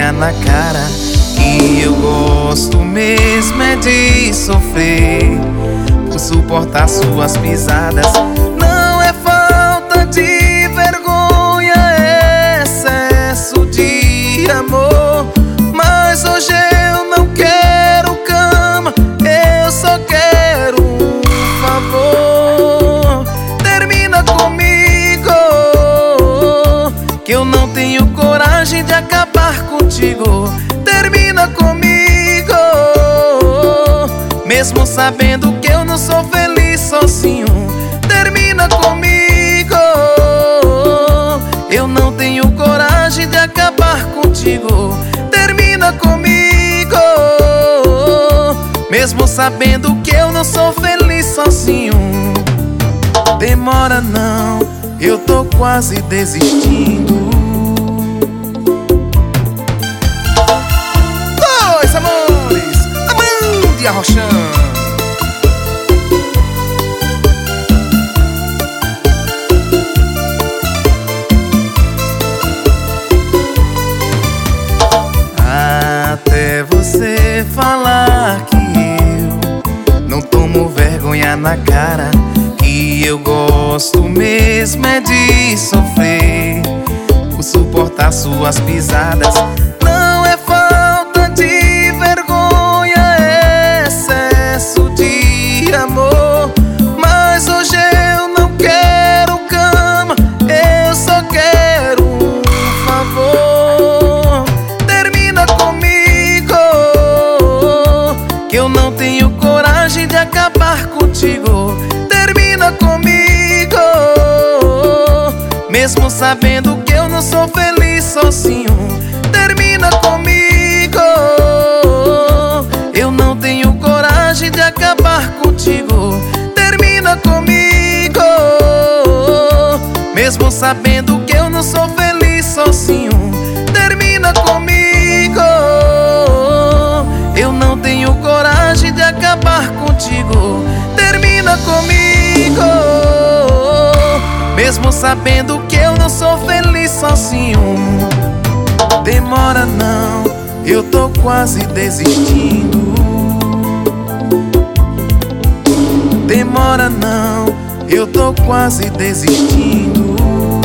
vergonha na cara. E eu gosto mesmo é de sofrer por suportar suas pisadas. Não é falta de vergonha, é excesso de amor. Mas hoje eu não quero cama, eu só quero um favor. Termina comigo, que eu não tenho coragem de acabar contigo. Termina comigo, mesmo sabendo que eu não sou feliz sozinho. Termina comigo, eu não tenho coragem de acabar contigo. Termina comigo, mesmo sabendo que eu não sou feliz sozinho. Demora não, eu tô quase desistindo. Dois amores, Amanda e a Roxana. Até você falar que eu não tomo vergonha na cara. E eu gosto mesmo é de sofrer por suportar suas pisadas. Não é falta de vergonha, é excesso de amor. Mas hoje eu não quero cama, eu só quero um favor. Termina comigo, que eu não tenho coragem de acabar contigo. Termina comigo, mesmo sabendo que eu não sou feliz sozinho. Termina comigo, eu não tenho coragem de acabar contigo. Termina comigo, mesmo sabendo que eu não sou feliz sozinho. Termina comigo, eu não tenho coragem de acabar contigo. Termina comigo, mesmo sabendo que eu não sou feliz sozinho. Demora não, eu tô quase desistindo. Demora não, eu tô quase desistindo.